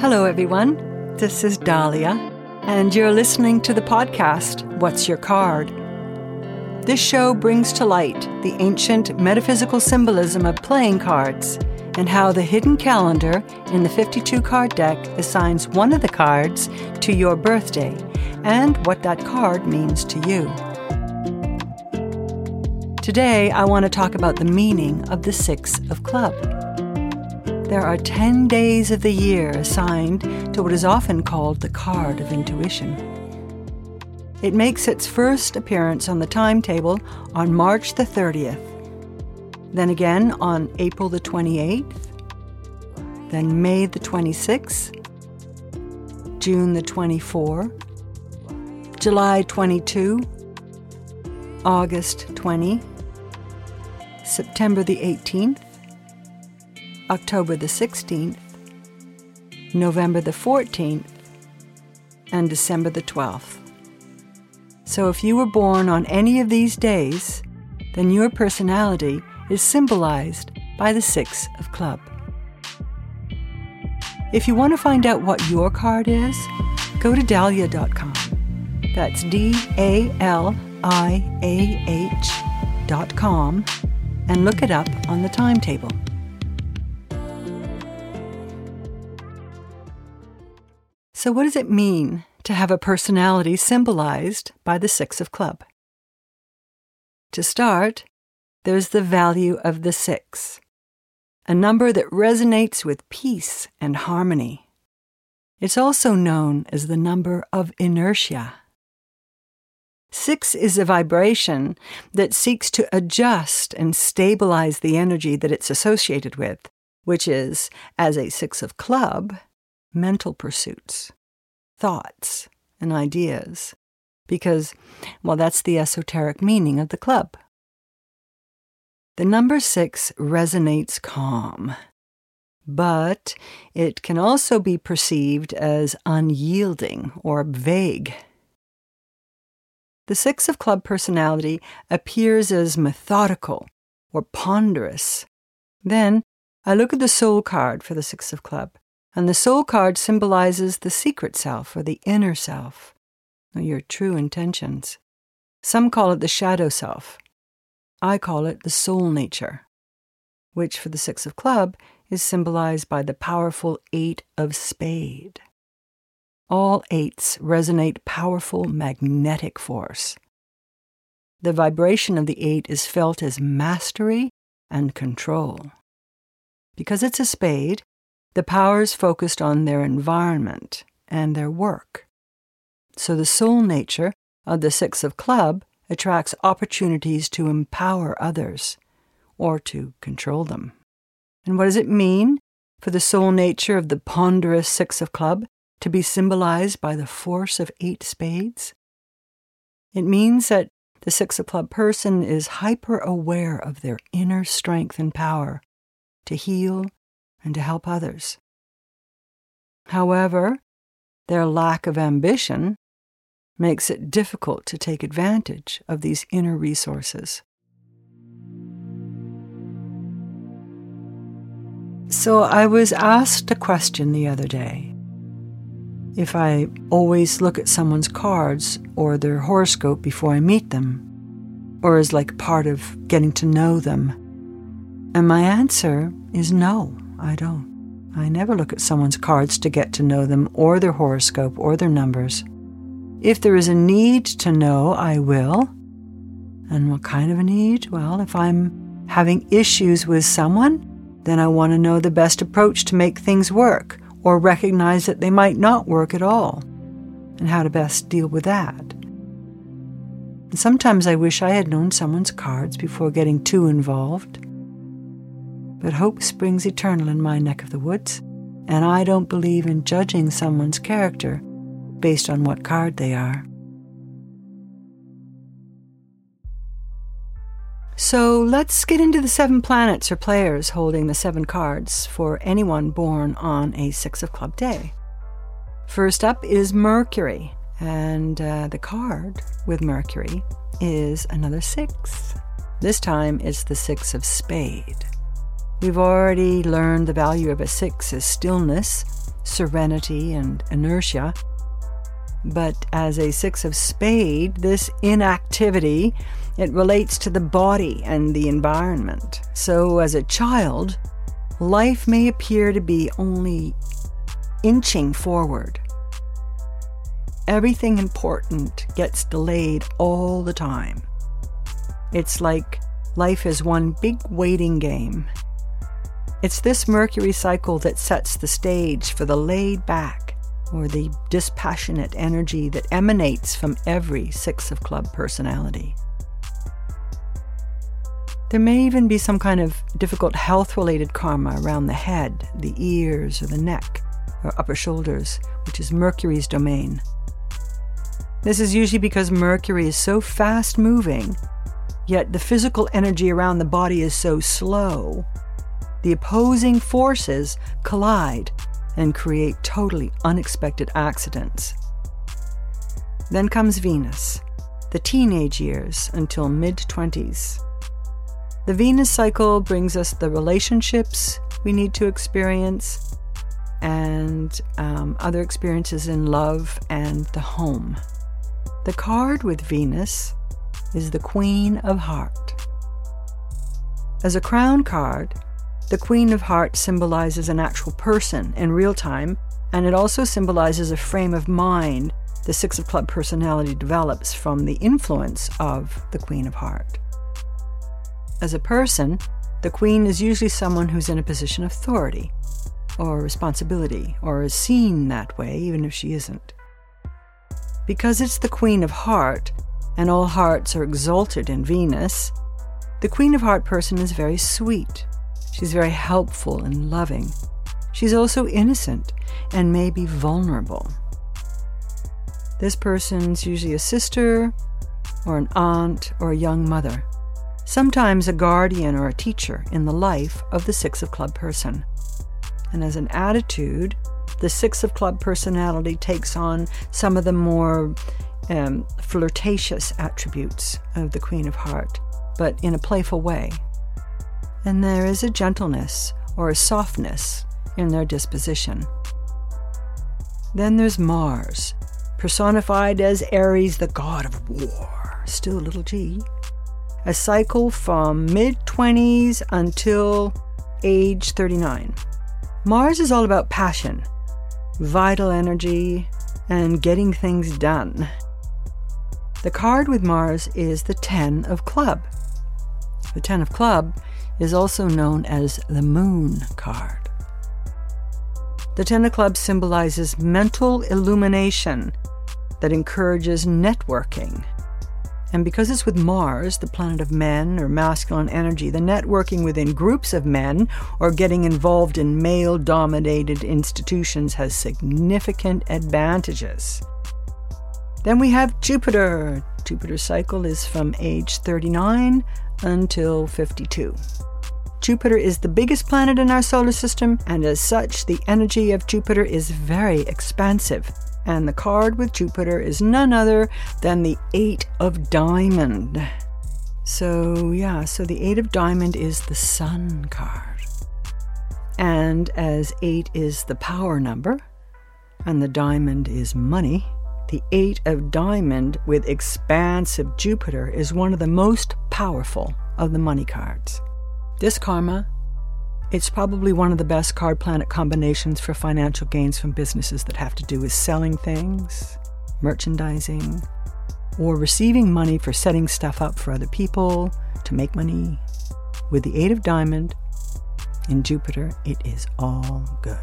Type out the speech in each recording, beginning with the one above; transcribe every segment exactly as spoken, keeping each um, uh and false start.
Hello, everyone. This is Dahlia, and you're listening to the podcast, What's Your Card? This show brings to light the ancient metaphysical symbolism of playing cards and how the hidden calendar in the fifty-two card deck assigns one of the cards to your birthday and what that card means to you. Today, I want to talk about the meaning of the Six of Clubs. There are ten days of the year assigned to what is often called the card of intuition. It makes its first appearance on the timetable on March the thirtieth, then again on April the twenty-eighth, then May the twenty-sixth, June the twenty-fourth, July twenty-second, August twentieth, September the eighteenth, October the sixteenth, November the fourteenth, and December the twelfth. So if you were born on any of these days, then your personality is symbolized by the Six of Clubs. If you want to find out what your card is, go to dahlia dot com. That's D A L I A H dot com and look it up on the timetable. So what does it mean to have a personality symbolized by the Six of Clubs? To start, there's the value of the six, a number that resonates with peace and harmony. It's also known as the number of inertia. Six is a vibration that seeks to adjust and stabilize the energy that it's associated with, which is, as a Six of Clubs, mental pursuits, thoughts, and ideas, because, well, that's the esoteric meaning of the club. The number six resonates calm, but it can also be perceived as unyielding or vague. The Six of Clubs personality appears as methodical or ponderous. Then I look at the soul card for the Six of Clubs, and the soul card symbolizes the secret self or the inner self, or your true intentions. Some call it the shadow self. I call it the soul nature, which for the Six of Clubs is symbolized by the powerful Eight of Spades. All eights resonate powerful magnetic force. The vibration of the eight is felt as mastery and control. Because it's a spade, the power is focused on their environment and their work. So the soul nature of the Six of Clubs attracts opportunities to empower others or to control them. And what does it mean for the soul nature of the ponderous Six of Clubs to be symbolized by the force of eight spades? It means that the Six of Clubs person is hyper-aware of their inner strength and power to heal and to help others. However, their lack of ambition makes it difficult to take advantage of these inner resources. So I was asked a question the other day. If I always look at someone's cards or their horoscope before I meet them, or as like part of getting to know them, and my answer is no. I don't. I never look at someone's cards to get to know them or their horoscope or their numbers. If there is a need to know, I will. And what kind of a need? Well, if I'm having issues with someone, then I want to know the best approach to make things work or recognize that they might not work at all and how to best deal with that. And sometimes I wish I had known someone's cards before getting too involved. But hope springs eternal in my neck of the woods, and I don't believe in judging someone's character based on what card they are. So let's get into the seven planets or players holding the seven cards for anyone born on a Six of Clubs day. First up is Mercury, and uh, the card with Mercury is another six. This time it's the Six of Spades. We've already learned the value of a six is stillness serenity and inertia. But as a Six of Spades, this inactivity, it relates to the body and the environment. So as a child, life may appear to be only inching forward. Everything important gets delayed all the time. It's like life is one big waiting game. It's this Mercury cycle that sets the stage for the laid back or the dispassionate energy that emanates from every Six of Club personality. There may even be some kind of difficult health-related karma around the head, the ears, or the neck, or upper shoulders, which is Mercury's domain. This is usually because Mercury is so fast-moving, yet the physical energy around the body is so slow. The opposing forces collide and create totally unexpected accidents. Then comes Venus, the teenage years until mid-twenties. The Venus cycle brings us the relationships we need to experience and um, other experiences in love and the home. The card with Venus is the Queen of Heart. As a crown card, the Queen of Hearts symbolizes an actual person in real time, and it also symbolizes a frame of mind the Six of Club personality develops from the influence of the Queen of Heart. As a person, the Queen is usually someone who's in a position of authority or responsibility, or is seen that way even if she isn't. Because it's the Queen of Heart, and all hearts are exalted in Venus, the Queen of Heart person is very sweet. She's very helpful and loving. She's also innocent and may be vulnerable. This person's usually a sister or an aunt or a young mother, sometimes a guardian or a teacher in the life of the Six of Club person. And as an attitude, the Six of Club personality takes on some of the more um, flirtatious attributes of the Queen of Heart, but in a playful way. And there is a gentleness or a softness in their disposition. Then there's Mars, personified as Aries, the god of war, still a little g. A cycle from mid-twenties until age thirty-nine. Mars is all about passion, vital energy, and getting things done. The card with Mars is the Ten of Club. The Ten of Club is also known as the Moon card. The Ten of Clubs symbolizes mental illumination that encourages networking. And because it's with Mars, the planet of men or masculine energy, the networking within groups of men or getting involved in male-dominated institutions has significant advantages. Then we have Jupiter. Jupiter's cycle is from age thirty-nine until fifty-two. Jupiter is the biggest planet in our solar system, and as such, the energy of Jupiter is very expansive. And the card with Jupiter is none other than the Eight of Diamond. So, yeah, so the Eight of Diamond is the Sun card. And as eight is the power number, and the diamond is money, the Eight of Diamond with expansive Jupiter is one of the most powerful of the money cards. This karma, it's probably one of the best card planet combinations for financial gains from businesses that have to do with selling things, merchandising, or receiving money for setting stuff up for other people to make money. With the Eight of Diamond in Jupiter, it is all good.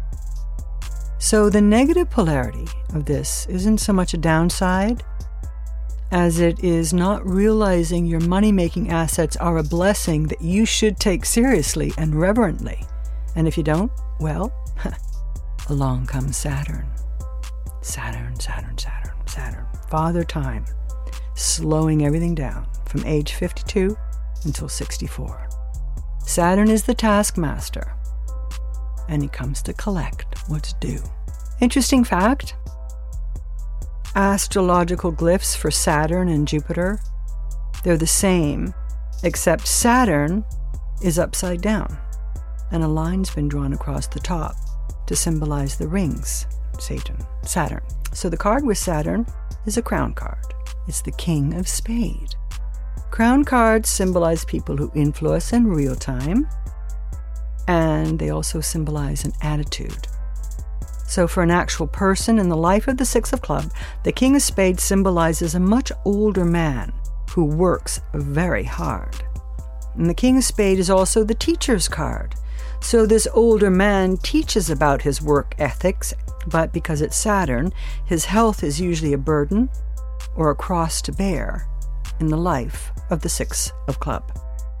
So the negative polarity of this isn't so much a downside as it is not realizing your money-making assets are a blessing that you should take seriously and reverently. And if you don't, well, along comes Saturn. Saturn, Saturn, Saturn, Saturn. Father Time, slowing everything down from age fifty-two until sixty-four. Saturn is the taskmaster, and he comes to collect what's due. Interesting fact, astrological glyphs for Saturn and Jupiter, they're the same, except Saturn is upside down, and a line's been drawn across the top to symbolize the rings, Satan, Saturn. So the card with Saturn is a crown card. It's the King of Spades. Crown cards symbolize people who influence in real time, and they also symbolize an attitude. So for an actual person in the life of the Six of Clubs, the King of Spades symbolizes a much older man who works very hard. And the King of Spades is also the teacher's card. So this older man teaches about his work ethics, but because it's Saturn, his health is usually a burden or a cross to bear in the life of the Six of Clubs.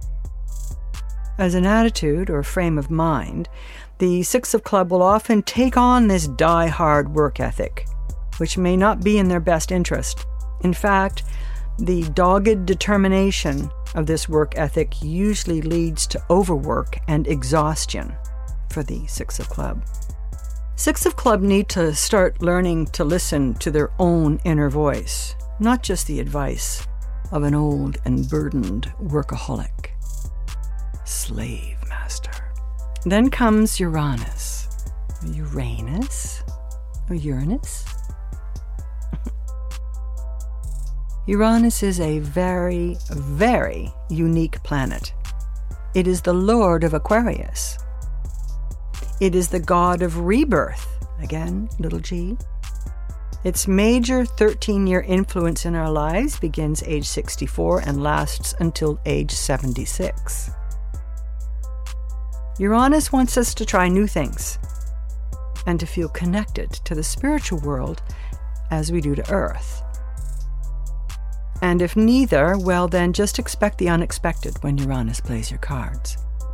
As an attitude or frame of mind, the Six of Clubs will often take on this die-hard work ethic, which may not be in their best interest. In fact, the dogged determination of this work ethic usually leads to overwork and exhaustion for the Six of Clubs. Six of Clubs need to start learning to listen to their own inner voice, not just the advice of an old and burdened workaholic. Slave master. Then comes Uranus. Uranus? Or Uranus? Uranus is a very, very unique planet. It is the lord of Aquarius. It is the god of rebirth. Again, little g. Its major thirteen-year influence in our lives begins age sixty-four and lasts until age seventy-six. Uranus wants us to try new things and to feel connected to the spiritual world as we do to Earth. And if neither, well then just expect the unexpected when Uranus plays your cards.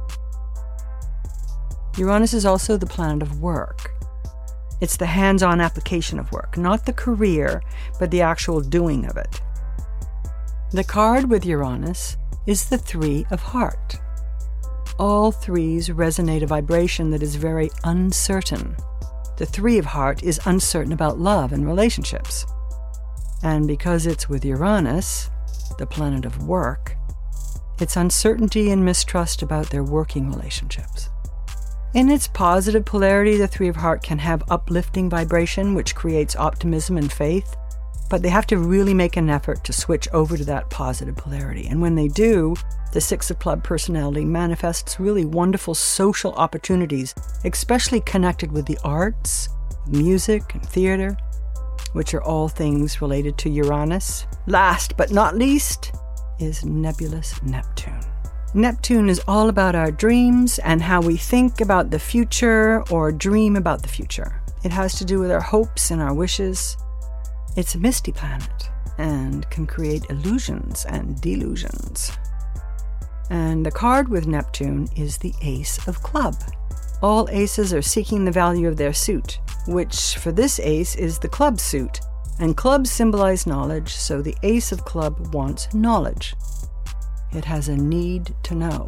Uranus is also the planet of work. It's the hands-on application of work, not the career, but the actual doing of it. The card with Uranus is the Three of Hearts. All threes resonate a vibration that is very uncertain. The Three of Hearts is uncertain about love and relationships. And because it's with Uranus, the planet of work, it's uncertainty and mistrust about their working relationships. In its positive polarity, the Three of Hearts can have uplifting vibration, which creates optimism and faith, but they have to really make an effort to switch over to that positive polarity. And when they do, the Six of Clubs personality manifests really wonderful social opportunities, especially connected with the arts, music, and theater, which are all things related to Uranus. Last but not least is nebulous Neptune. Neptune is all about our dreams and how we think about the future or dream about the future. It has to do with our hopes and our wishes. It's a misty planet and can create illusions and delusions. And the card with Neptune is the Ace of Clubs. All aces are seeking the value of their suit, which for this ace is the club suit. And clubs symbolize knowledge, so the Ace of Clubs wants knowledge. It has a need to know.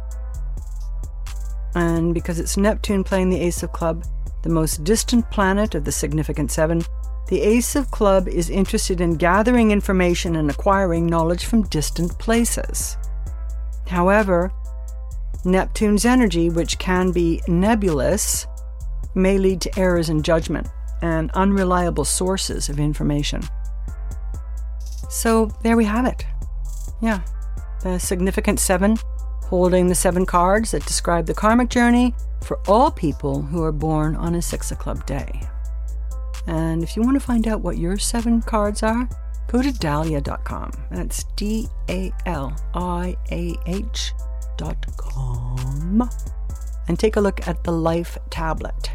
And because it's Neptune playing the Ace of Clubs, the most distant planet of the significant seven, the Ace of Clubs is interested in gathering information and acquiring knowledge from distant places. However, Neptune's energy, which can be nebulous, may lead to errors in judgment and unreliable sources of information. So there we have it. Yeah, the significant seven, holding the seven cards that describe the karmic journey for all people who are born on a Six of Clubs day. And if you want to find out what your seven cards are, go to dahlia dot com. That's D A L I A H dot com. And take a look at the Life Tablet.